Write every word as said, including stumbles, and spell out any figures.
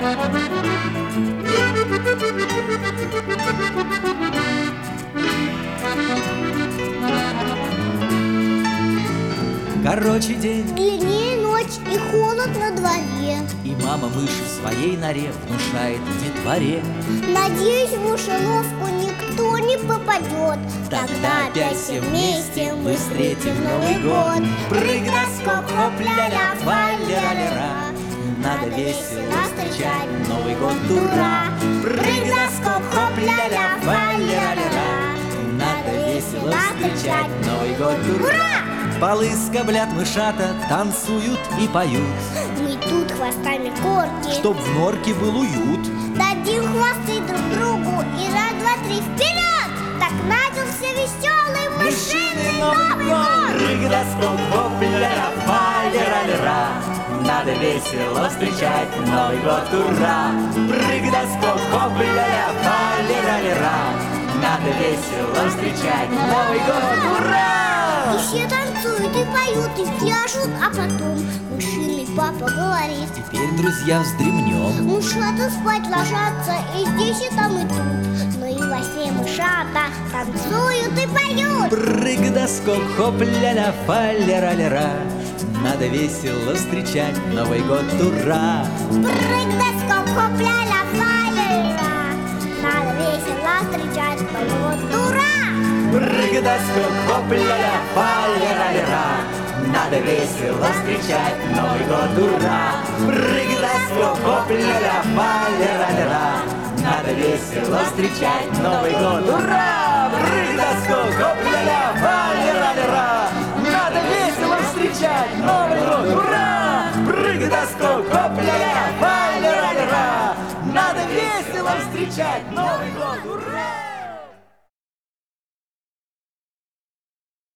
Короче день, длиннее ночь и холод на дворе. и мама мышь в своей норе внушает детворе: Надеюсь, в мышеловку никто не попадет. тогда опять все вместе мы встретим Новый год. Прыг на скок, хоп-ля-ля, фа-ля-ля-ля. Надо весело встречать Новый год, ура! Прыг на скок, хоп-ля-ля, фа-ля-ля-ля. Надо весело встречать Новый год, ура! Полы скоблят мышата, танцуют и поют, Мы тут хвостами корки, чтоб в норке был уют. дадим хвосты друг другу и раз, два, три, вперед! Так начался веселый мышиный Новый год! Прыг на скок, хоп-ля-ля, фа-ля-ля-ля. Надо весело встречать Новый год, ура! Прыг на скок, хоп-ля-ля, фа-ля-ля-ля. Надо весело встречать Новый год, ура! И все танцуют и поют, и пляшут, а потом мышиный папа говорит: Теперь, друзья, вздремнем. мышата спать ложатся и здесь, и там, и тут. Но и во сне мышата танцуют и поют. Прыг да скок, хоп-ля-ля, фа-ля-ля-ля. Надо весело встречать Новый год, ура! Прыг да скок, хоп-ля-ля, фа-ля-ля. Надо весело встречать Новый год, ура! Прыг да скок, хоп-ля-ля, фа-ля-ля-ля. Надо весело встречать Новый год, ура! Прыг да скок, хоп-ля-ля, фа-ля-ля-ля. Надо весело встречать Новый год, ура! Прыг да скок, хоп-ля-ля, фа-ля-ля-ля. Надо весело встречать Новый год, ура! Прыг да скок, хоп-ля-ля, фа-ля-ля-ля. Надо весело встречать Новый год, ура!